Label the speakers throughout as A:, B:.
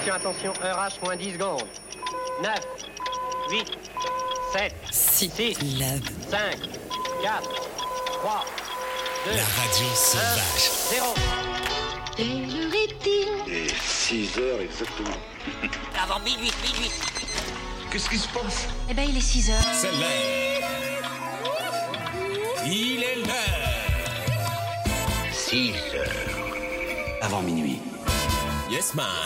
A: attention, heure H moins 10 secondes. 9, 8, 7, 6, 5, 4, 3, 2,
B: la radio sauvage.
A: 0.
C: Quelle heure est-il ?
D: Et 6 heures exactement.
E: Avant minuit.
D: Qu'est-ce qui se passe ?
C: Eh ben, il est 6 heures.
B: C'est l'heure. Il est l'heure.
D: 6 heures. Avant minuit.
B: Yes, man.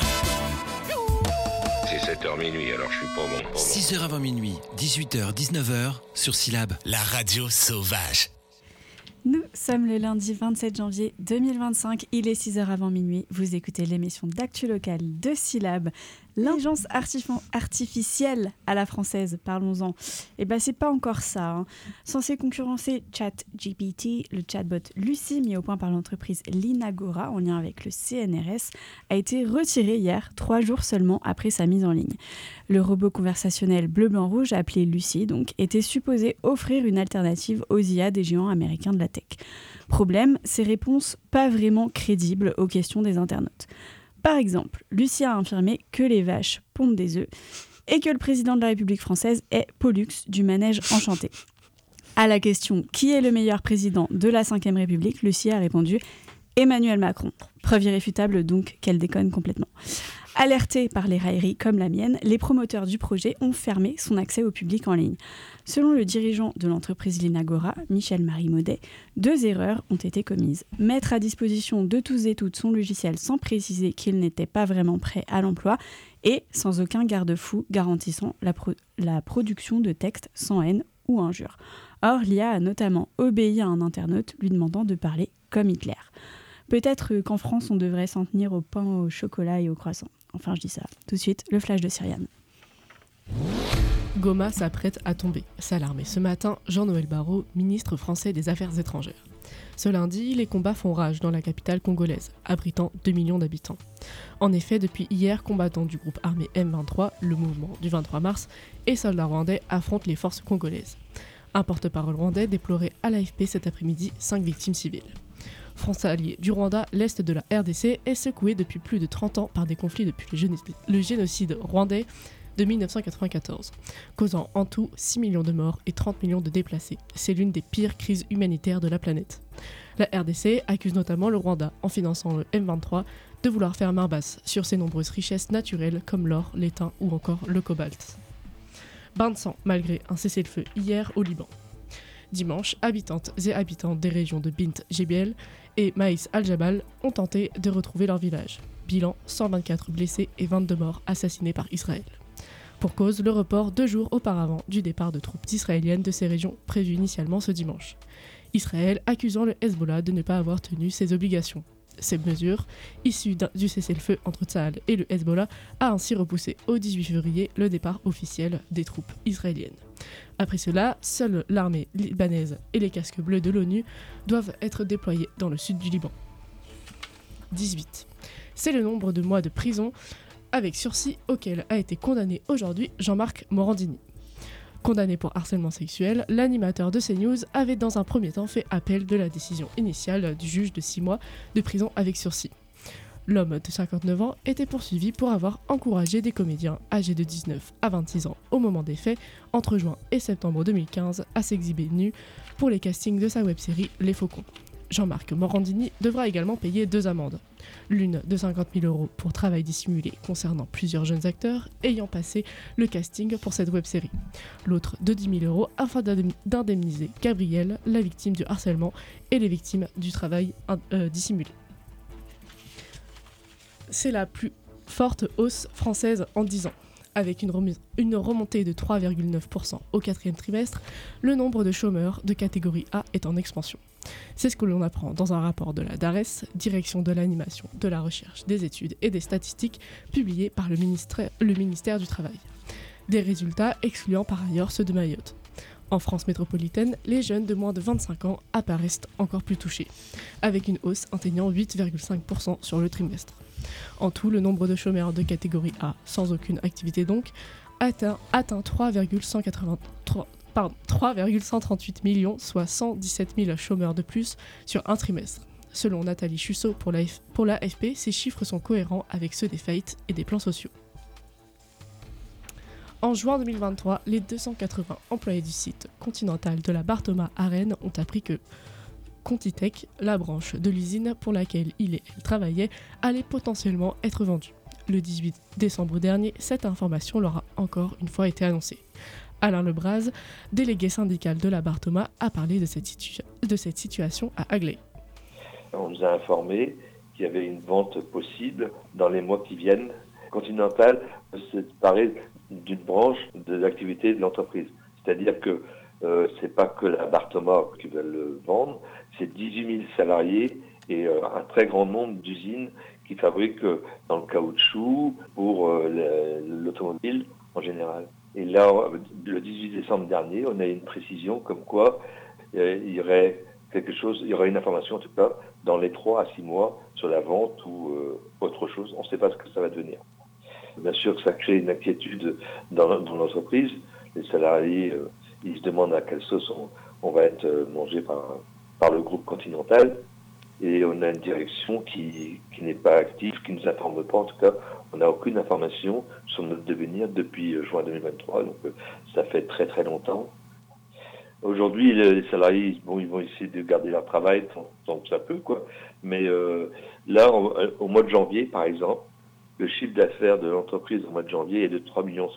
D: C'est 7h minuit, alors je suis pas bon.
B: 6h avant minuit, 18h, 19h, sur Syllab, la radio sauvage.
F: Nous sommes le lundi 27 janvier 2025, il est 6h avant minuit. Vous écoutez l'émission d'actu locale de Syllab, l'intelligence artificielle à la française, parlons-en. Et ben c'est pas encore ça, hein. Censé concurrencer ChatGPT, le chatbot Lucie mis au point par l'entreprise Linagora en lien avec le CNRS a été retiré hier, 3 jours seulement après sa mise en ligne. Le robot conversationnel bleu-blanc-rouge appelé Lucie donc était supposé offrir une alternative aux IA des géants américains de la tech. Problème, ces réponses pas vraiment crédibles aux questions des internautes. Par exemple, Lucie a affirmé que les vaches pondent des œufs et que le président de la République française est Pollux du manège enchanté. À la question « Qui est le meilleur président de la Ve République ?», Lucie a répondu « Emmanuel Macron ». Preuve irréfutable donc qu'elle déconne complètement. Alertés par les railleries comme la mienne, les promoteurs du projet ont fermé son accès au public en ligne. Selon le dirigeant de l'entreprise Linagora, Michel-Marie Maudet, 2 erreurs ont été commises. Mettre à disposition de tous et toutes son logiciel sans préciser qu'il n'était pas vraiment prêt à l'emploi et sans aucun garde-fou garantissant la production de textes sans haine ou injure. Or, l'IA a notamment obéi à un internaute lui demandant de parler comme Hitler. Peut-être qu'en France, on devrait s'en tenir au pain au chocolat et au croissant. Enfin, je dis ça. Tout de suite, le flash de Cyriane.
G: Goma s'apprête à tomber, s'est alarmé ce matin Jean-Noël Barrot, ministre français des Affaires étrangères. Ce lundi, les combats font rage dans la capitale congolaise, abritant 2 millions d'habitants. En effet, depuis hier, combattants du groupe armé M23, le mouvement du 23 mars, et soldats rwandais affrontent les forces congolaises. Un porte-parole rwandais déplorait à l'AFP cet après-midi 5 victimes civiles. Frontalier du Rwanda, l'est de la RDC est secoué depuis plus de 30 ans par des conflits depuis le génocide rwandais de 1994, causant en tout 6 millions de morts et 30 millions de déplacés. C'est l'une des pires crises humanitaires de la planète. La RDC accuse notamment le Rwanda, en finançant le M23, de vouloir faire main basse sur ses nombreuses richesses naturelles comme l'or, l'étain ou encore le cobalt. Bain de sang malgré un cessez-le-feu hier au Liban. Dimanche, habitantes et habitants des régions de Bint Jebel et Maïs al-Jabal ont tenté de retrouver leur village. Bilan, 124 blessés et 22 morts assassinés par Israël. Pour cause, le report 2 jours auparavant du départ de troupes israéliennes de ces régions prévues initialement ce dimanche. Israël accusant le Hezbollah de ne pas avoir tenu ses obligations. Ces mesures, issues du cessez-le-feu entre Tsahal et le Hezbollah, a ainsi repoussé au 18 février le départ officiel des troupes israéliennes. Après cela, seule l'armée libanaise et les casques bleus de l'ONU doivent être déployés dans le sud du Liban. 18. C'est le nombre de mois de prison avec sursis auquel a été condamné aujourd'hui Jean-Marc Morandini. Condamné pour harcèlement sexuel, l'animateur de CNews avait dans un premier temps fait appel de la décision initiale du juge de 6 mois de prison avec sursis. L'homme de 59 ans était poursuivi pour avoir encouragé des comédiens âgés de 19 à 26 ans au moment des faits, entre juin et septembre 2015, à s'exhiber nus pour les castings de sa web-série Les Faucons. Jean-Marc Morandini devra également payer 2 amendes. L'une de 50 000 € pour travail dissimulé concernant plusieurs jeunes acteurs ayant passé le casting pour cette web-série. L'autre de 10 000 € afin d'indemniser Gabrielle, la victime du harcèlement, et les victimes du travail dissimulé. C'est la plus forte hausse française en 10 ans. Avec une remontée de 3,9% au 4e trimestre, le nombre de chômeurs de catégorie A est en expansion. C'est ce que l'on apprend dans un rapport de la DARES, Direction de l'animation, de la recherche, des études et des statistiques, publié par le ministère du Travail. Des résultats excluant par ailleurs ceux de Mayotte. En France métropolitaine, les jeunes de moins de 25 ans apparaissent encore plus touchés, avec une hausse atteignant 8,5% sur le trimestre. En tout, le nombre de chômeurs de catégorie A, sans aucune activité donc, atteint 3,138 millions, soit 117 000 chômeurs de plus sur un trimestre. Selon Nathalie Chusseau pour l'AFP, ces chiffres sont cohérents avec ceux des faillites et des plans sociaux. En juin 2023, les 280 employés du site continental de la Barthoma à Rennes ont appris que Contitech, la branche de l'usine pour laquelle elle travaillait, allait potentiellement être vendue. Le 18 décembre dernier, cette information leur a encore une fois été annoncée. Alain Lebras, délégué syndical de la Barthoma, a parlé de cette situation à Aglaé.
E: On nous a informé qu'il y avait une vente possible dans les mois qui viennent. Continental se séparer d'une branche de l'activité de l'entreprise. C'est-à-dire que c'est pas que la Barthoma qui va le vendre, c'est 18 000 salariés et un très grand nombre d'usines qui fabriquent dans le caoutchouc pour l'automobile en général. Et là, le 18 décembre dernier, on a eu une précision comme quoi il y aurait une information en tout cas dans les 3 à 6 mois sur la vente ou autre chose. On ne sait pas ce que ça va devenir. Bien sûr que ça crée une inquiétude dans l'entreprise. Les salariés, ils se demandent à quelle sauce on va être mangé par le groupe Continental. Et on a une direction qui n'est pas active, qui ne nous informe pas. En tout cas, on n'a aucune information sur notre devenir depuis juin 2023. Donc ça fait très très longtemps. Aujourd'hui, les salariés, ils vont essayer de garder leur travail tant que ça peut, quoi. Mais là, au mois de janvier, par exemple, le chiffre d'affaires de l'entreprise au mois de janvier est de 3,5 millions.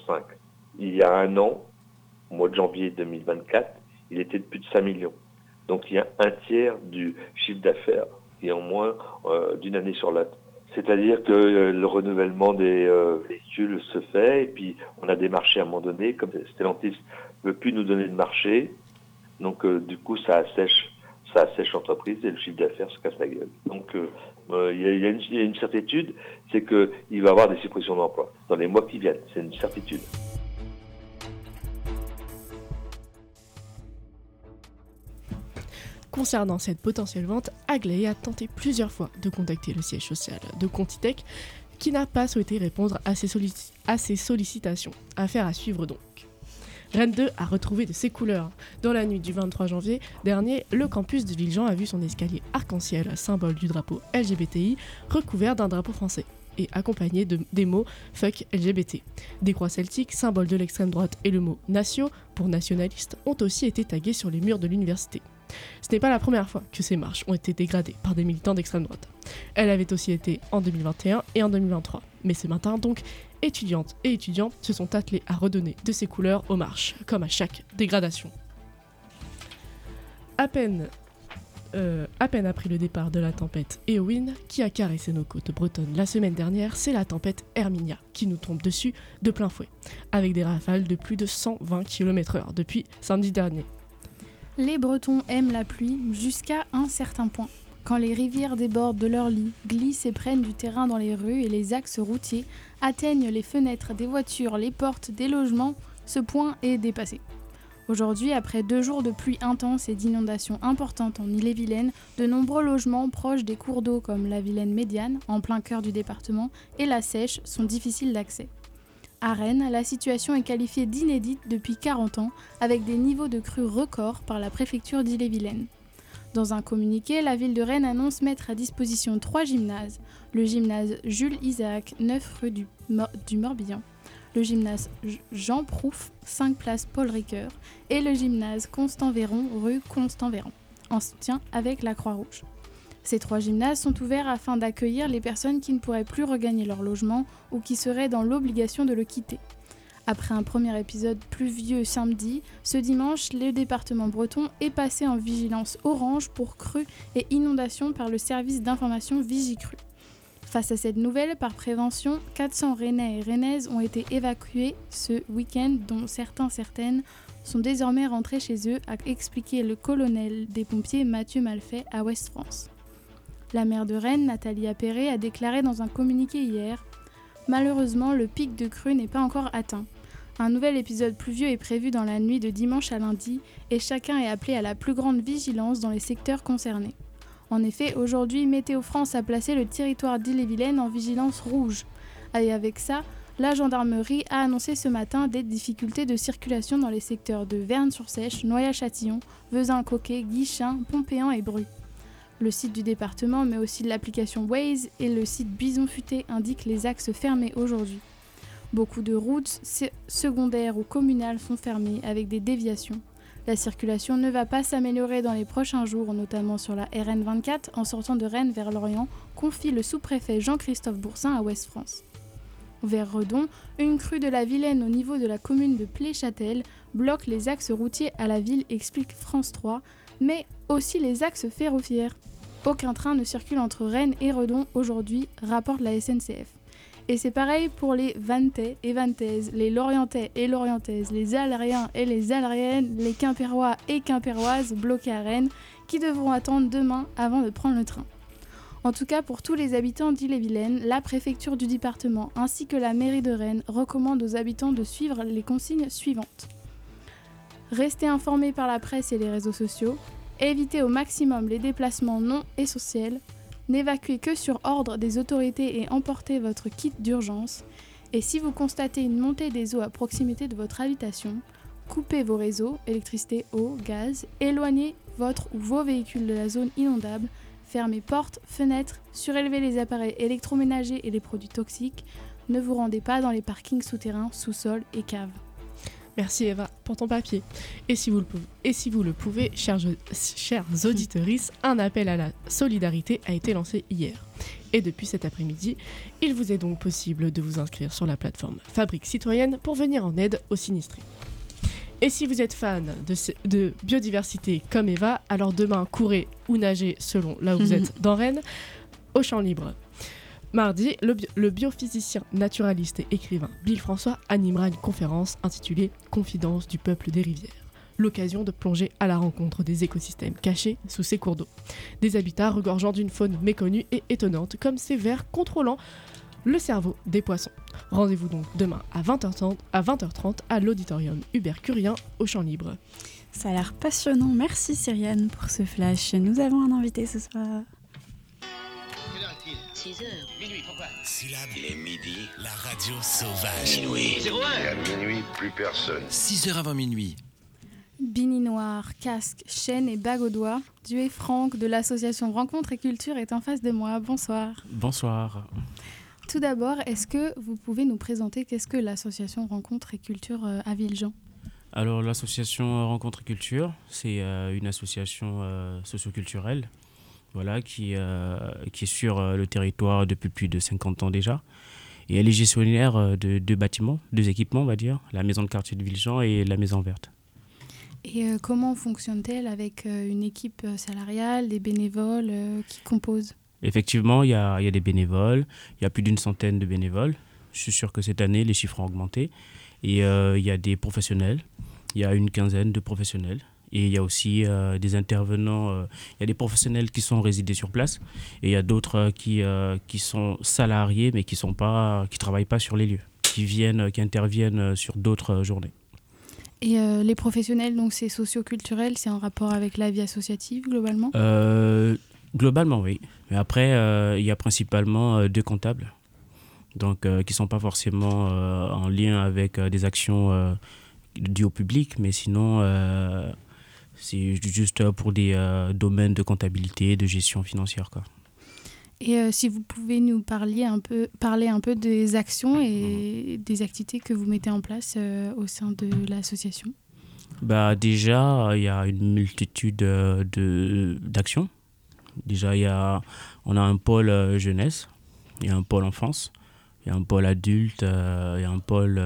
E: Il y a un an, au mois de janvier 2024, il était de plus de 5 millions. Donc il y a un tiers du chiffre d'affaires qui est en moins d'une année sur l'autre. C'est-à-dire que le renouvellement des véhicules se fait et puis on a des marchés à un moment donné, comme Stellantis ne veut plus nous donner de marché, donc du coup ça assèche l'entreprise et le chiffre d'affaires se casse la gueule. Donc il y a une certitude, c'est qu'il va y avoir des suppressions d'emplois dans les mois qui viennent, c'est une certitude.
G: Concernant cette potentielle vente, Aglaé a tenté plusieurs fois de contacter le siège social de Contitech, qui n'a pas souhaité répondre à ses sollicitations. Affaire à suivre donc. Rennes 2 a retrouvé de ses couleurs. Dans la nuit du 23 janvier dernier, le campus de Villejean a vu son escalier arc-en-ciel, symbole du drapeau LGBTI, recouvert d'un drapeau français et accompagné des mots « fuck LGBT ». Des croix celtiques, symbole de l'extrême droite, et le mot « natio » pour nationaliste ont aussi été tagués sur les murs de l'université. Ce n'est pas la première fois que ces marches ont été dégradées par des militants d'extrême droite. Elles avaient aussi été en 2021 et en 2023. Mais ce matin, donc, étudiantes et étudiants se sont attelés à redonner de ces couleurs aux marches, comme à chaque dégradation. À peine après le départ de la tempête Éowyn, qui a caressé nos côtes bretonnes la semaine dernière, c'est la tempête Herminia qui nous tombe dessus de plein fouet, avec des rafales de plus de 120 km/h depuis samedi dernier.
H: Les Bretons aiment la pluie jusqu'à un certain point. Quand les rivières débordent de leurs lits, glissent et prennent du terrain dans les rues et les axes routiers, atteignent les fenêtres des voitures, les portes des logements, ce point est dépassé. Aujourd'hui, après 2 jours de pluie intense et d'inondations importantes en Ille-et-Vilaine, de nombreux logements proches des cours d'eau comme la Vilaine médiane, en plein cœur du département, et la Seiche sont difficiles d'accès. À Rennes, la situation est qualifiée d'inédite depuis 40 ans, avec des niveaux de crue records par la préfecture d'Ille-et-Vilaine. Dans un communiqué, la ville de Rennes annonce mettre à disposition 3 gymnases. Le gymnase Jules Isaac, 9 rue du Morbihan, le gymnase Jean Prouf, 5 place Paul Ricoeur, et le gymnase Constant Véron, rue Constant Véron, en soutien avec la Croix-Rouge. Ces 3 gymnases sont ouverts afin d'accueillir les personnes qui ne pourraient plus regagner leur logement ou qui seraient dans l'obligation de le quitter. Après un premier épisode pluvieux samedi, ce dimanche, le département breton est passé en vigilance orange pour crues et inondations par le service d'information Vigicru. Face à cette nouvelle, par prévention, 400 Rennais et Rennaises ont été évacués ce week-end, dont certaines sont désormais rentrés chez eux, a expliqué le colonel des pompiers Mathieu Malfait à Ouest France. La maire de Rennes, Nathalie Appéré, a déclaré dans un communiqué hier « Malheureusement, le pic de crue n'est pas encore atteint. Un nouvel épisode pluvieux est prévu dans la nuit de dimanche à lundi et chacun est appelé à la plus grande vigilance dans les secteurs concernés. » En effet, aujourd'hui, Météo France a placé le territoire d'Ille-et-Vilaine en vigilance rouge. Et avec ça, la gendarmerie a annoncé ce matin des difficultés de circulation dans les secteurs de Vern-sur-Seiche, Noyat-Châtillon, Vezin-Coquet, Guichen, Pompéan et Bru. Le site du département, mais aussi l'application Waze et le site Bison Futé indiquent les axes fermés aujourd'hui. Beaucoup de routes secondaires ou communales sont fermées avec des déviations. La circulation ne va pas s'améliorer dans les prochains jours, notamment sur la RN 24 en sortant de Rennes vers Lorient, confie le sous-préfet Jean-Christophe Boursin à Ouest France. Vers Redon, une crue de la Vilaine au niveau de la commune de Plé-Châtel bloque les axes routiers à la ville, explique France 3, mais aussi les axes ferroviaires. Aucun train ne circule entre Rennes et Redon aujourd'hui, rapporte la SNCF. Et c'est pareil pour les Vantais et Vantaises, les Lorientais et Lorientaises, les Alriens et les Alriennes, les Quimpérois et Quimpéroises bloqués à Rennes, qui devront attendre demain avant de prendre le train. En tout cas, pour tous les habitants d'Ille-et-Vilaine, la préfecture du département ainsi que la mairie de Rennes recommandent aux habitants de suivre les consignes suivantes. Restez informés par la presse et les réseaux sociaux, évitez au maximum les déplacements non essentiels, n'évacuez que sur ordre des autorités et emportez votre kit d'urgence. Et si vous constatez une montée des eaux à proximité de votre habitation, coupez vos réseaux, électricité, eau, gaz, éloignez votre ou vos véhicules de la zone inondable, fermez portes, fenêtres, surélevez les appareils électroménagers et les produits toxiques, ne vous rendez pas dans les parkings souterrains, sous-sol et caves.
G: Merci Eva pour ton papier. Et si vous le pouvez, chers auditeuristes, un appel à la solidarité a été lancé hier. Et depuis cet après-midi, il vous est donc possible de vous inscrire sur la plateforme Fabrique Citoyenne pour venir en aide aux sinistrés. Et si vous êtes fan de biodiversité comme Eva, alors demain, courez ou nagez selon là où vous êtes dans Rennes, au champ libre. Mardi, le biophysicien, naturaliste et écrivain Bill François animera une conférence intitulée « Confidence du peuple des rivières ». L'occasion de plonger à la rencontre des écosystèmes cachés sous ces cours d'eau. Des habitats regorgeant d'une faune méconnue et étonnante, comme ces vers contrôlant le cerveau des poissons. Rendez-vous donc demain à 20h30 à l'auditorium Hubert Curien au Champ Libre.
F: Ça a l'air passionnant. Merci Cyriane pour ce flash. Nous avons un invité ce soir.
C: 6h.
A: Minuit, pourquoi?
B: Syllabe. Il est midi, la radio sauvage.
D: Minuit.
A: 01.
D: Et à minuit, plus personne.
B: 6h avant minuit.
H: Bini noir, casque, chaîne et bague au doigt. Dieu et Franck de l'association Rencontre et Culture est en face de moi. Bonsoir.
I: Bonsoir.
H: Tout d'abord, est-ce que vous pouvez nous présenter qu'est-ce que l'association Rencontre et Culture à Villejean ?
I: Alors l'association Rencontre et Culture, c'est une association socioculturelle qui est sur le territoire depuis plus de 50 ans déjà. Et elle est gestionnaire de deux bâtiments, deux équipements on va dire, la maison de quartier de Villejean et la maison verte.
H: Et comment fonctionne-t-elle avec une équipe salariale, des bénévoles qui composent ?
I: Effectivement, il y a des bénévoles, il y a plus d'une centaine de bénévoles. Je suis sûr que cette année, les chiffres ont augmenté. Et il y a des professionnels, il y a une quinzaine de professionnels. Et il y a aussi des intervenants, il y a des professionnels qui sont résidés sur place. Et il y a d'autres qui sont salariés, mais qui ne travaillent pas sur les lieux, qui interviennent sur d'autres journées.
H: Et les professionnels, donc c'est socio-culturel, c'est en rapport avec la vie associative globalement ?
I: Globalement, oui. Mais après, il y a principalement deux comptables, donc qui ne sont pas forcément en lien avec des actions dues au public, mais sinon, c'est juste pour des domaines de comptabilité, de gestion financière, quoi.
H: Et si vous pouvez nous parler un peu des actions et des activités que vous mettez en place au sein de l'association ?
I: Déjà, il y a une multitude d'actions. Déjà, on a un pôle jeunesse, il y a un pôle enfance, il y a un pôle adulte, il y a un pôle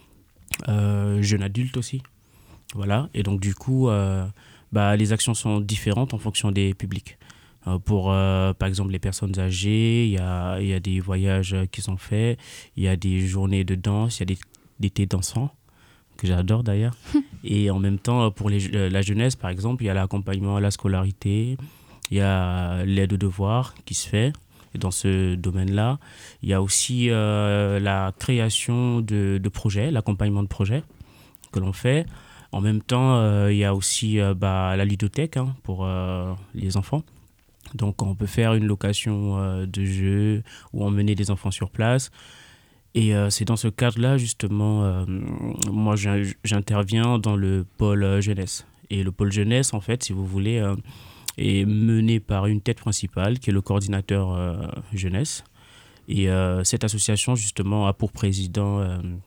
I: jeune adulte aussi. Voilà. Et donc, du coup, les actions sont différentes en fonction des publics. Pour, par exemple, les personnes âgées, il y a des voyages qui sont faits, il y a des journées de danse, il y a des thés dansants, que j'adore d'ailleurs. Et en même temps, pour la jeunesse, par exemple, il y a l'accompagnement à la scolarité, il y a l'aide aux devoirs qui se fait. Et dans ce domaine-là, il y a aussi la création de projets, l'accompagnement de projets que l'on fait. En même temps, il y a aussi la ludothèque pour les enfants. Donc, on peut faire une location de jeux ou emmener des enfants sur place. Et c'est dans ce cadre-là, justement, moi, j'interviens dans le pôle jeunesse. Et le pôle jeunesse, en fait, si vous voulez, est menée par une tête principale qui est le coordinateur jeunesse. Et cette association, justement, a pour président,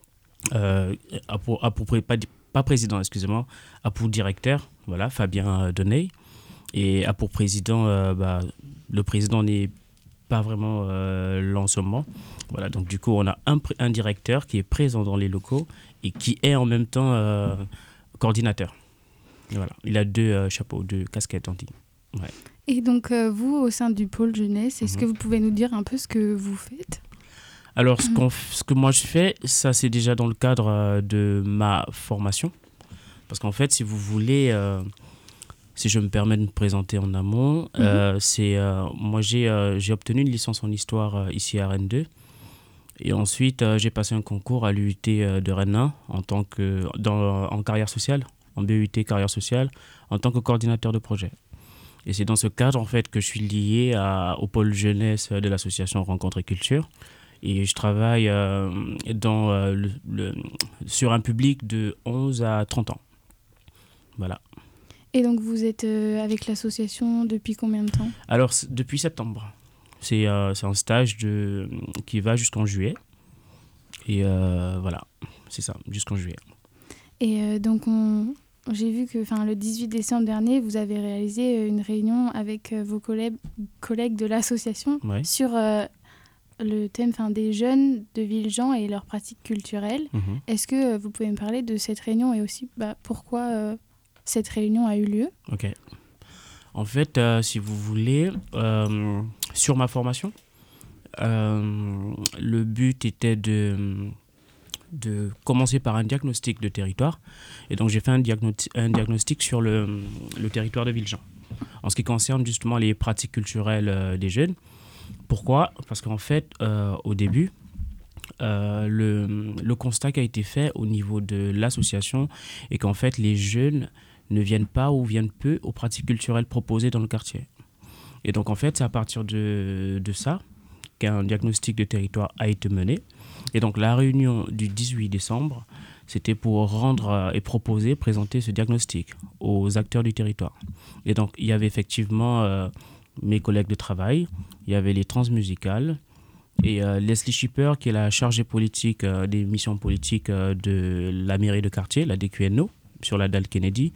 I: pas président, excusez-moi, a pour directeur, voilà, Fabien Deney, et a pour président, le président n'est pas vraiment là en ce moment. Voilà, donc du coup, on a un directeur qui est présent dans les locaux et qui est en même temps coordinateur. Et voilà, il a 2 chapeaux, 2 casquettes, on dit. Ouais.
H: Et donc, vous, au sein du pôle jeunesse, est-ce que vous pouvez nous dire un peu ce que vous faites ?
I: Alors, ce que moi je fais, ça c'est déjà dans le cadre de ma formation. Parce qu'en fait, si vous voulez, si je me permets de me présenter en amont, moi j'ai obtenu une licence en histoire ici à Rennes 2. Et ensuite, j'ai passé un concours à l'UUT de Rennes 1 en carrière sociale, en BUT carrière sociale, en tant que coordinateur de projet. Et c'est dans ce cadre, en fait, que je suis lié au pôle jeunesse de l'association Rencontre et Culture. Et je travaille sur un public de 11 à 30 ans. Voilà.
H: Et donc, vous êtes avec l'association depuis combien de temps ?
I: Alors, depuis septembre. C'est un stage qui va jusqu'en juillet. Et voilà, c'est ça, jusqu'en juillet. Et
H: donc, j'ai vu que le 18 décembre dernier, vous avez réalisé une réunion avec vos collègues de l'association sur le thème des jeunes de Villejean et leurs pratiques culturelles. Est-ce que vous pouvez me parler de cette réunion et aussi pourquoi cette réunion a eu lieu ?
I: Ok. En fait, si vous voulez, sur ma formation, le but était de commencer par un diagnostic de territoire. Et donc, j'ai fait un diagnostic sur le territoire de Villejean, en ce qui concerne justement les pratiques culturelles des jeunes. Pourquoi ? Parce qu'en fait, au début, le constat qui a été fait au niveau de l'association est qu'en fait, les jeunes ne viennent pas ou viennent peu aux pratiques culturelles proposées dans le quartier. Et donc, en fait, c'est à partir de ça qu'un diagnostic de territoire a été mené. Et donc, la réunion du 18 décembre, c'était pour présenter ce diagnostic aux acteurs du territoire. Et donc, il y avait effectivement mes collègues de travail, il y avait les transmusicales, et Leslie Schipper, qui est la chargée politique des missions politiques de la mairie de quartier, la DQNO, sur la dalle Kennedy,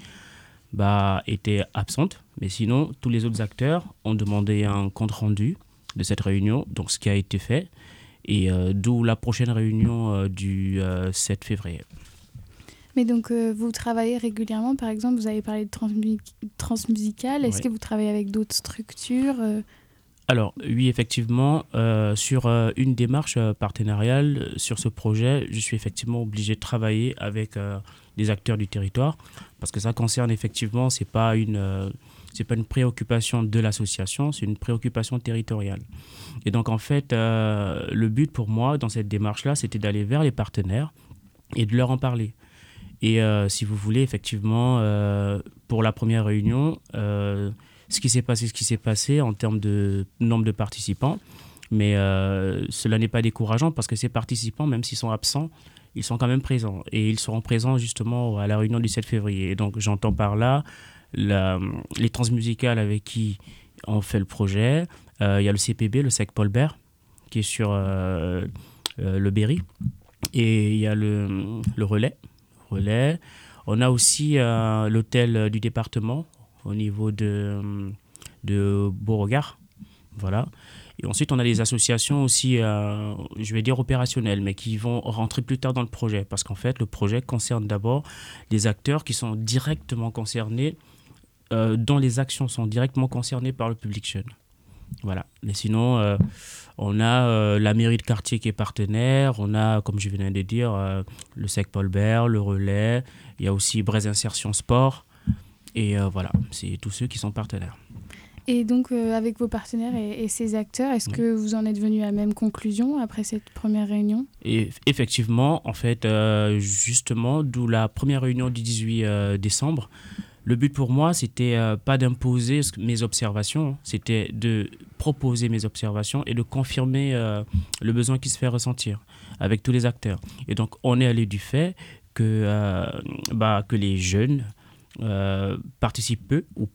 I: était absente. Mais sinon, tous les autres acteurs ont demandé un compte-rendu de cette réunion, donc ce qui a été fait, et d'où la prochaine réunion du 7 février.
H: Mais donc, vous travaillez régulièrement, par exemple, vous avez parlé de transmusicale, est-ce que vous travaillez avec d'autres structures
I: Alors, oui, effectivement, sur une démarche partenariale, sur ce projet, je suis effectivement obligé de travailler avec des acteurs du territoire, parce que ça concerne effectivement, c'est pas une préoccupation de l'association, c'est une préoccupation territoriale. Et donc, en fait, le but pour moi, dans cette démarche-là, c'était d'aller vers les partenaires et de leur en parler. Et si vous voulez, effectivement, pour la première réunion, ce qui s'est passé en termes de nombre de participants, mais cela n'est pas décourageant parce que ces participants, même s'ils sont absents, ils sont quand même présents. Et ils seront présents justement à la réunion du 7 février. Et donc, j'entends par là les transmusicales avec qui on fait le projet. Il y a le CPB, le Sec Paul Bert, qui est sur le Berry. Et il y a le Relais. On a aussi l'hôtel du département au niveau de Beauregard. Voilà. Et ensuite, on a des associations aussi, je vais dire opérationnelles, mais qui vont rentrer plus tard dans le projet. Parce qu'en fait, le projet concerne d'abord les acteurs qui sont directement concernés, dont les actions sont directement concernées par le public jeune. Voilà. Mais sinon, on a la mairie de quartier qui est partenaire, on a, comme je venais de dire, le Sec Paul Bert, le Relais, il y a aussi Braise Insertion Sport, et voilà, c'est tous ceux qui sont partenaires.
H: Et donc, avec vos partenaires et ces acteurs, est-ce que vous en êtes venus à la même conclusion après cette première réunion ?
I: Et effectivement, en fait, justement, d'où la première réunion du 18 décembre, le but pour moi, c'était pas d'imposer mes observations, c'était de proposer mes observations et de confirmer le besoin qui se fait ressentir avec tous les acteurs. Et donc, on est allé du fait que les jeunes participent peu ou pas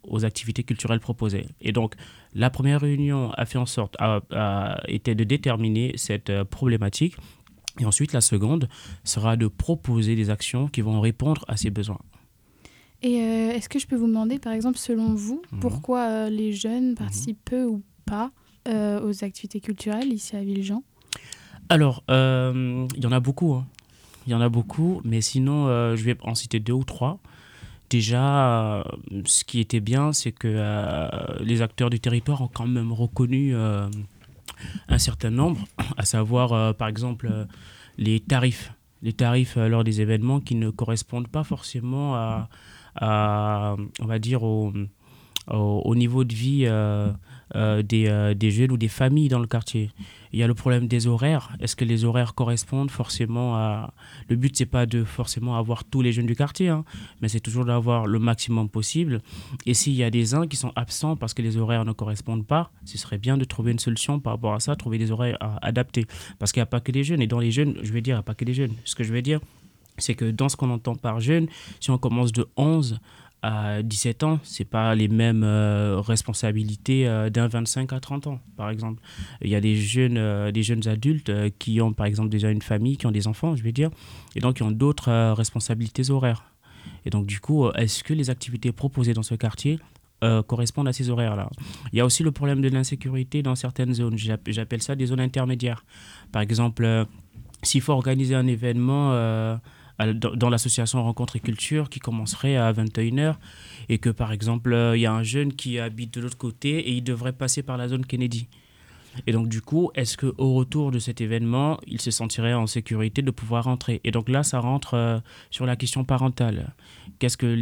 I: aux activités culturelles proposées. Et donc, la première réunion était de déterminer cette problématique. Et ensuite, la seconde sera de proposer des actions qui vont répondre à ces besoins.
H: Et est-ce que je peux vous demander, par exemple, selon vous, pourquoi les jeunes participent peu ou pas aux activités culturelles ici à Villejean ?
I: Alors, il y en a beaucoup. Il y en a beaucoup, mais sinon, je vais en citer 2 ou 3. Déjà, ce qui était bien, c'est que les acteurs du territoire ont quand même reconnu un certain nombre, à savoir, par exemple, les tarifs lors des événements qui ne correspondent pas forcément on va dire, au niveau de vie des jeunes ou des familles dans le quartier. Il y a le problème des horaires. Est-ce que les horaires correspondent forcément à... Le but, c'est pas de forcément avoir tous les jeunes du quartier, mais c'est toujours d'avoir le maximum possible. Et s'il y a des uns qui sont absents parce que les horaires ne correspondent pas, ce serait bien de trouver une solution par rapport à ça, trouver des horaires adaptés. Parce qu'il n'y a pas que les jeunes. Et dans les jeunes, je vais dire, il n'y a pas que les jeunes. Ce que je vais dire, c'est que dans ce qu'on entend par jeune, si on commence de 11 à 17 ans, ce n'est pas les mêmes responsabilités d'un 25 à 30 ans, par exemple. Il y a des jeunes adultes qui ont, par exemple, déjà une famille, qui ont des enfants, je vais dire, et donc qui ont d'autres responsabilités horaires. Et donc, du coup, est-ce que les activités proposées dans ce quartier correspondent à ces horaires-là ? Il y a aussi le problème de l'insécurité dans certaines zones. J'appelle ça des zones intermédiaires. Par exemple, s'il faut organiser un événement... dans l'association Rencontre et Culture qui commencerait à 21h et que par exemple il y a un jeune qui habite de l'autre côté et il devrait passer par la zone Kennedy. Et donc du coup, est-ce qu'au retour de cet événement, il se sentirait en sécurité de pouvoir rentrer ? Et donc là, ça rentre sur la question parentale. Qu'est-ce que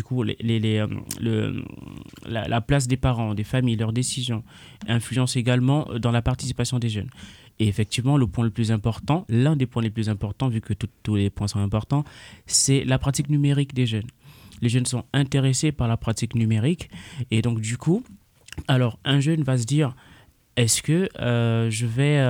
I: la place des parents, des familles, leurs décisions influencent également dans la participation des jeunes. Et effectivement, l'un des points les plus importants, vu que tous les points sont importants, c'est la pratique numérique des jeunes. Les jeunes sont intéressés par la pratique numérique. Et donc, du coup, alors, un jeune va se dire, est-ce que je vais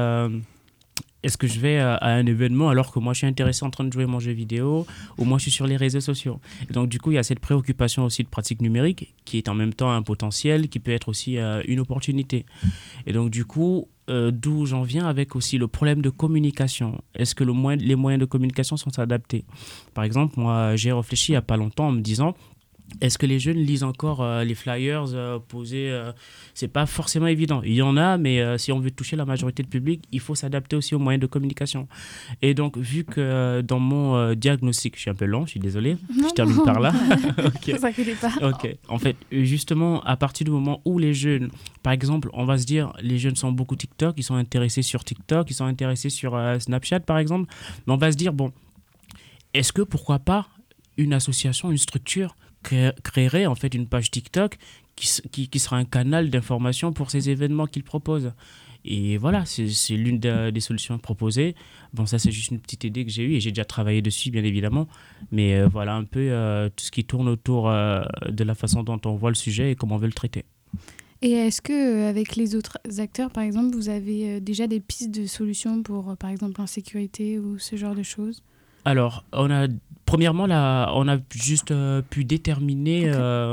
I: à un événement alors que moi, je suis intéressé en train de jouer mon jeu vidéo ou moi, je suis sur les réseaux sociaux. Et donc, du coup, il y a cette préoccupation aussi de pratique numérique qui est en même temps un potentiel, qui peut être aussi une opportunité. Et donc, du coup... d'où j'en viens avec aussi le problème de communication. Est-ce que les moyens de communication sont adaptés ? Par exemple, moi, j'ai réfléchi il n'y a pas longtemps en me disant, est-ce que les jeunes lisent encore les flyers posés c'est pas forcément évident. Il y en a, mais si on veut toucher la majorité du public, il faut s'adapter aussi aux moyens de communication. Et donc, vu que dans mon diagnostic, je suis un peu long, je suis désolé, je termine par là.
H: Okay. Ne vous inquiétez pas.
I: Ok. En fait, justement, à partir du moment où les jeunes, par exemple, on va se dire, les jeunes sont beaucoup TikTok, ils sont intéressés sur TikTok, ils sont intéressés sur Snapchat, par exemple, mais on va se dire, bon, est-ce que, pourquoi pas, une association, une structure créerait en fait une page TikTok qui sera un canal d'information pour ces événements qu'ils proposent. Et voilà, c'est l'une des solutions proposées. Bon, ça, c'est juste une petite idée que j'ai eue et j'ai déjà travaillé dessus, bien évidemment. Mais voilà un peu tout ce qui tourne autour de la façon dont on voit le sujet et comment on veut le traiter.
H: Et est-ce qu'avec les autres acteurs, par exemple, vous avez déjà des pistes de solutions pour, par exemple, l'insécurité ou ce genre de choses ?
I: Alors, premièrement, là, on a juste pu déterminer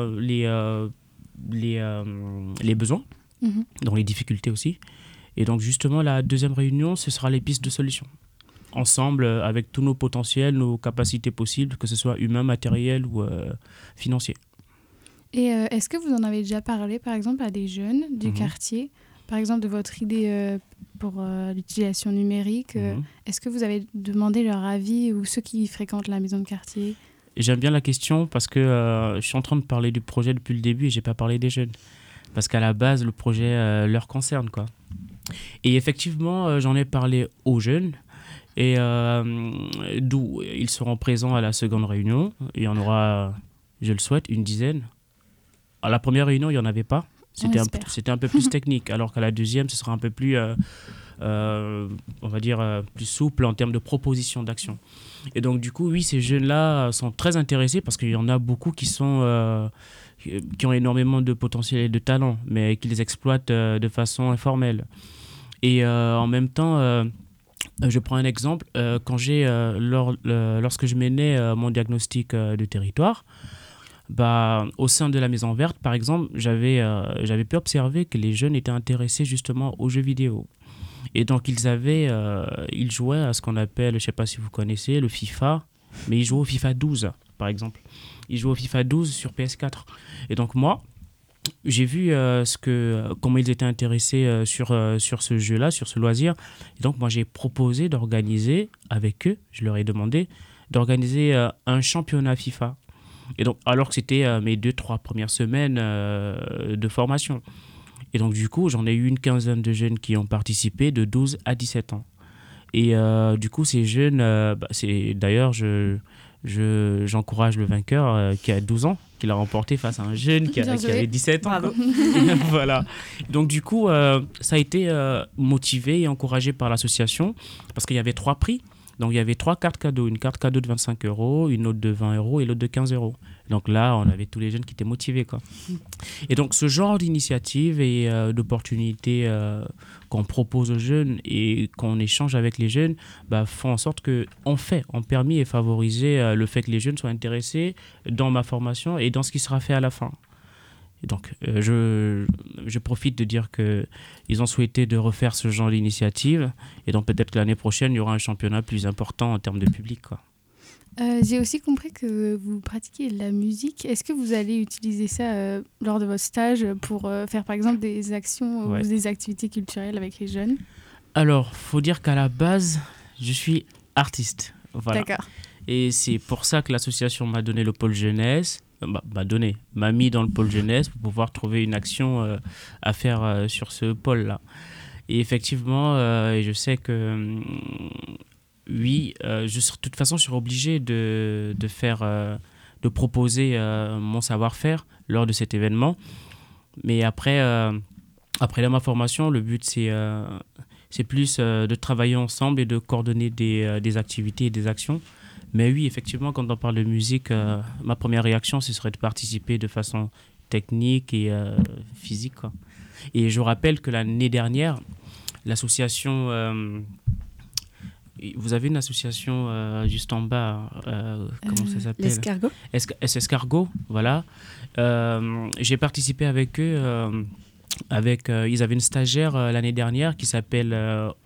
I: les besoins, donc les difficultés aussi. Et donc, justement, la deuxième réunion, ce sera les pistes de solutions. Ensemble, avec tous nos potentiels, nos capacités possibles, que ce soit humains, matériels ou financiers. Et
H: est-ce que vous en avez déjà parlé, par exemple, à des jeunes du quartier ? Par exemple, de votre idée pour l'utilisation numérique, est-ce que vous avez demandé leur avis ou ceux qui fréquentent la maison de quartier ?
I: J'aime bien la question parce que je suis en train de parler du projet depuis le début et je n'ai pas parlé des jeunes. Parce qu'à la base, le projet leur concerne, quoi. Et effectivement, j'en ai parlé aux jeunes et d'où ils seront présents à la seconde réunion. Il y en aura, je le souhaite, une dizaine. À la première réunion, il n'y en avait pas. C'était un peu plus technique, alors qu'à la deuxième, ce sera un peu plus, on va dire, plus souple en termes de proposition d'action. Et donc, du coup, oui, ces jeunes-là sont très intéressés parce qu'il y en a beaucoup qui ont énormément de potentiel et de talent, mais qui les exploitent de façon informelle. Et en même temps, je prends un exemple. Lorsque je menais mon diagnostic de territoire, au sein de la Maison Verte, par exemple, j'avais pu observer que les jeunes étaient intéressés justement aux jeux vidéo. Et donc, ils jouaient à ce qu'on appelle, je ne sais pas si vous connaissez, le FIFA, mais ils jouaient au FIFA 12, par exemple. Ils jouaient au FIFA 12 sur PS4. Et donc, moi, j'ai vu comment ils étaient intéressés sur ce jeu-là, sur ce loisir. Et donc, moi, j'ai proposé d'organiser avec eux, je leur ai demandé, d'organiser un championnat FIFA. Et donc, alors que c'était mes 2-3 premières semaines de formation. Et donc, du coup, j'en ai eu une quinzaine de jeunes qui ont participé de 12 à 17 ans. Et du coup, ces jeunes, d'ailleurs, j'encourage le vainqueur qui a 12 ans, qui l'a remporté face à un jeune qui avait 17 ans. Voilà. Donc, du coup, ça a été motivé et encouragé par l'association parce qu'il y avait 3 prix. Donc, il y avait 3 cartes cadeaux. Une carte cadeau de 25 €, une autre de 20 € et l'autre de 15 €. Donc là, on avait tous les jeunes qui étaient motivés, quoi. Et donc, ce genre d'initiative et d'opportunités qu'on propose aux jeunes et qu'on échange avec les jeunes font en sorte ont permis et favorisé le fait que les jeunes soient intéressés dans ma formation et dans ce qui sera fait à la fin. Et donc, je profite de dire qu'ils ont souhaité de refaire ce genre d'initiative. Et donc, peut-être que l'année prochaine, il y aura un championnat plus important en termes de public, quoi.
H: J'ai aussi compris que vous pratiquez de la musique. Est-ce que vous allez utiliser ça lors de votre stage pour faire, par exemple, des actions ou des activités culturelles avec les jeunes ?
I: Alors, il faut dire qu'à la base, je suis artiste. Voilà.
H: D'accord.
I: Et c'est pour ça que l'association m'a donné le pôle jeunesse. M'a mis dans le pôle jeunesse pour pouvoir trouver une action à faire sur ce pôle-là. Et effectivement, je sais que de toute façon, je serai obligé de proposer mon savoir-faire lors de cet événement. Mais après ma formation, le but c'est plus de travailler ensemble et de coordonner des activités et des actions. Mais oui, effectivement, quand on parle de musique, ma première réaction, ce serait de participer de façon technique et physique, quoi. Et je rappelle que l'année dernière, l'association... vous avez une association juste en bas, comment ça s'appelle ?
F: L'Escargot.
I: Escargot, voilà. J'ai participé avec eux. Ils avaient une stagiaire l'année dernière qui s'appelle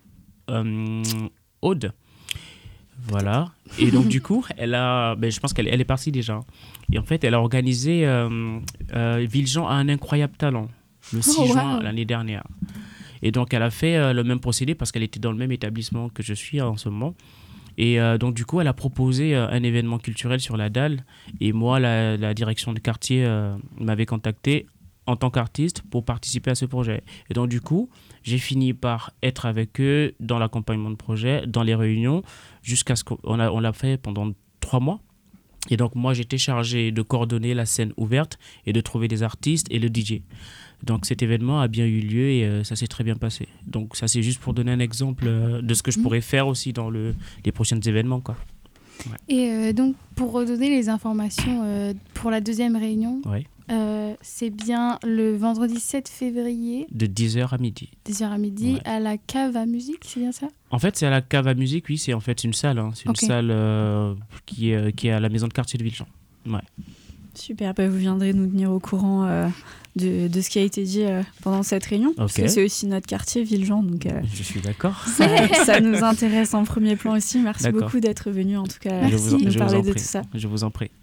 I: Aude. Voilà. Et donc, du coup, je pense qu'elle est partie déjà. Et en fait, elle a organisé Villejean a un incroyable talent le 6 juin l'année dernière. Et donc, elle a fait le même procédé parce qu'elle était dans le même établissement que je suis en ce moment. Et donc, du coup, elle a proposé un événement culturel sur la dalle. Et moi, la direction du quartier m'avait contacté en tant qu'artiste pour participer à ce projet. Et donc, du coup, j'ai fini par être avec eux dans l'accompagnement de projet, dans les réunions, jusqu'à ce qu'on l'a fait pendant 3 mois. Et donc, moi, j'étais chargé de coordonner la scène ouverte et de trouver des artistes et le DJ. Donc, cet événement a bien eu lieu et ça s'est très bien passé. Donc, ça, c'est juste pour donner un exemple de ce que je pourrais faire aussi dans les prochains événements, quoi. Ouais.
H: Et donc, pour redonner les informations pour la deuxième réunion, c'est bien le vendredi 7 février.
I: De 10h à midi.
H: 10h à midi, à la cave à musique, c'est bien ça ?
I: En fait, c'est à la cave à musique, oui, c'est en fait une salle. Hein. C'est une salle qui est à la maison de quartier de Villejean. Ouais.
F: Super, vous viendrez nous tenir au courant de ce qui a été dit pendant cette réunion. Parce que c'est aussi notre quartier, Villejean. Donc,
I: je suis d'accord.
F: Ça nous intéresse en premier plan aussi. Merci beaucoup d'être venu, en tout cas, nous parler de tout ça.
I: Je vous en prie.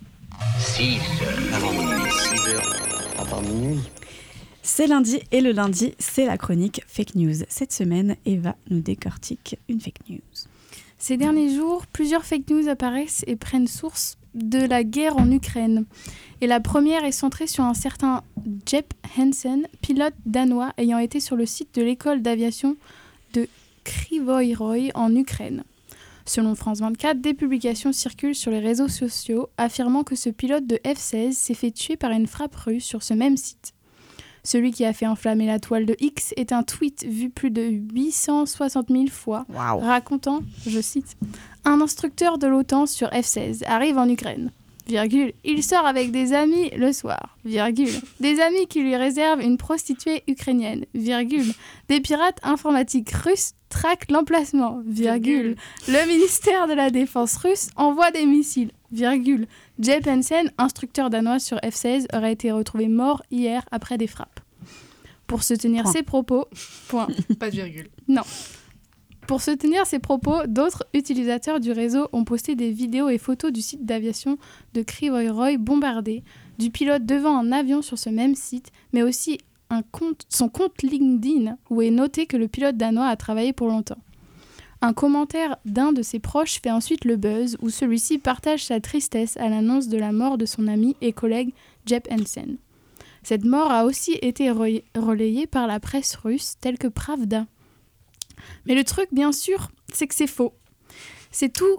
D: 6 avant minuit. 6 heures avant minuit.
F: C'est lundi et le lundi, c'est la chronique Fake News. Cette semaine, Eva nous décortique une fake news.
H: Ces derniers jours, plusieurs fake news apparaissent et prennent source de la guerre en Ukraine. Et la première est centrée sur un certain Jep Hansen, pilote danois ayant été sur le site de l'école d'aviation de Kryvyi Rih en Ukraine. Selon France 24, des publications circulent sur les réseaux sociaux affirmant que ce pilote de F-16 s'est fait tuer par une frappe russe sur ce même site. Celui qui a fait enflammer la toile de X est un tweet vu plus de 860 000 fois, racontant, je cite, « Un instructeur de l'OTAN sur F-16 arrive en Ukraine. Il sort avec des amis le soir. Des amis qui lui réservent une prostituée ukrainienne. Des pirates informatiques russes traquent l'emplacement. Le ministère de la Défense russe envoie des missiles. Jep Hansen, instructeur danois sur F-16, aurait été retrouvé mort hier après des frappes. Pour se tenir ses propos... Point.
G: Pas de virgule.
H: Non. Pour se tenir ses propos, d'autres utilisateurs du réseau ont posté des vidéos et photos du site d'aviation de Krivoy Roy bombardé, du pilote devant un avion sur ce même site, mais aussi son compte LinkedIn où est noté que le pilote danois a travaillé pour longtemps. Un commentaire d'un de ses proches fait ensuite le buzz où celui-ci partage sa tristesse à l'annonce de la mort de son ami et collègue Jep Hansen. Cette mort a aussi été relayée par la presse russe telle que Pravda. Mais le truc, bien sûr, c'est que c'est faux. C'est tout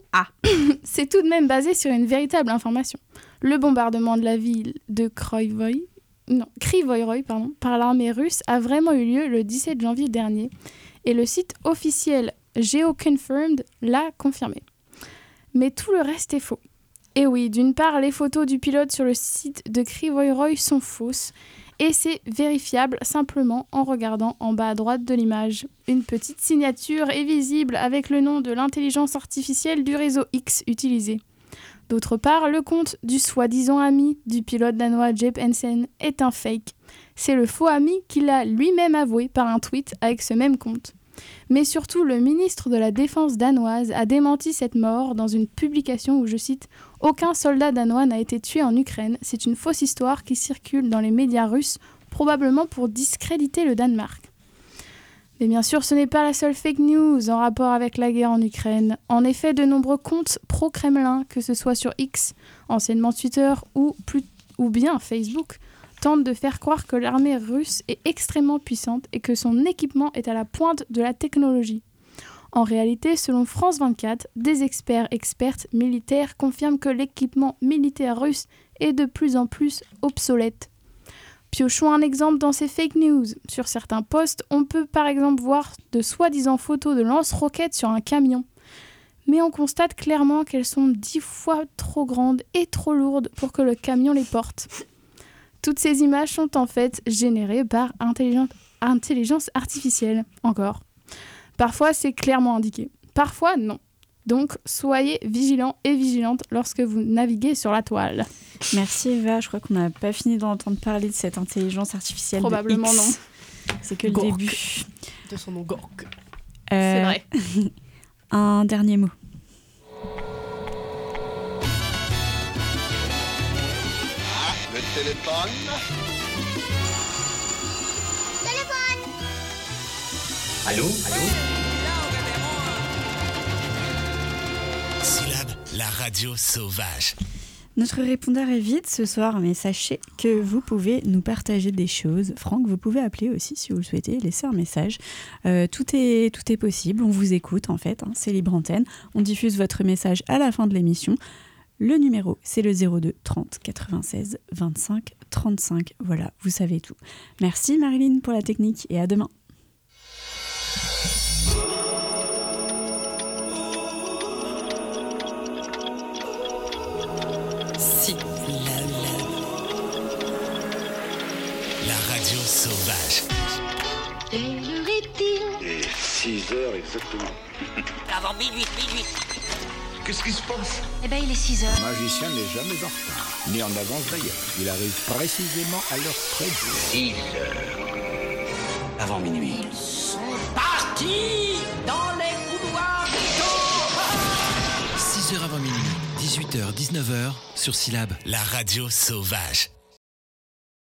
H: de même basé sur une véritable information. Le bombardement de la ville de Krivoy Roy par l'armée russe a vraiment eu lieu le 17 janvier dernier et le site officiel GeoConfirmed l'a confirmé. Mais tout le reste est faux. Et oui, d'une part, les photos du pilote sur le site de Krivoy Roy sont fausses et c'est vérifiable simplement en regardant en bas à droite de l'image. Une petite signature est visible avec le nom de l'intelligence artificielle du réseau X utilisé. D'autre part, le compte du soi-disant ami du pilote danois Jep Hansen est un fake. C'est le faux ami qui l'a lui-même avoué par un tweet avec ce même compte. Mais surtout, le ministre de la Défense danoise a démenti cette mort dans une publication où, je cite, « Aucun soldat danois n'a été tué en Ukraine. C'est une fausse histoire qui circule dans les médias russes, probablement pour discréditer le Danemark. » Mais bien sûr, ce n'est pas la seule fake news en rapport avec la guerre en Ukraine. En effet, de nombreux comptes pro-Kremlin, que ce soit sur X, anciennement Twitter ou bien Facebook, tentent de faire croire que l'armée russe est extrêmement puissante et que son équipement est à la pointe de la technologie. En réalité, selon France 24, des expertes militaires confirment que l'équipement militaire russe est de plus en plus obsolète. Piochons un exemple dans ces fake news. Sur certains posts, on peut par exemple voir de soi-disant photos de lance-roquettes sur un camion. Mais on constate clairement qu'elles sont 10 fois trop grandes et trop lourdes pour que le camion les porte. Toutes ces images sont en fait générées par intelligence artificielle, encore. Parfois, c'est clairement indiqué. Parfois, non. Donc, soyez vigilants et vigilantes lorsque vous naviguez sur la toile.
F: Merci Eva, je crois qu'on n'a pas fini d'entendre parler de cette intelligence artificielle.
H: Probablement
F: de X.
H: Non.
F: C'est que le
G: Gork.
F: début.
G: De son nom Gork.
H: C'est vrai.
F: Un dernier mot.
J: Le téléphone.
D: Allô?
B: Syllabe, la radio sauvage.
F: Notre répondeur est vide ce soir, mais sachez que vous pouvez nous partager des choses. Franck, vous pouvez appeler aussi si vous le souhaitez, laisser un message. Tout est possible, on vous écoute en fait, c'est libre antenne. On diffuse votre message à la fin de l'émission. Le numéro, c'est le 02 30 96 25 35. Voilà, vous savez tout. Merci Marilyn pour la technique et à demain.
B: La radio sauvage.
C: Quelle heure est-il?
J: Et 6 heures exactement.
A: Avant minuit.
J: Qu'est-ce qui se passe?
C: Eh ben, il est 6 heures.
K: Le magicien n'est jamais en retard, ni en avance d'ailleurs. Il arrive précisément à l'heure prévue.
D: 6 heures. Avant minuit.
A: Parti dans les couloirs du temps.
B: 6h avant minuit, 18h, 19h, sur Syllabe, la radio sauvage.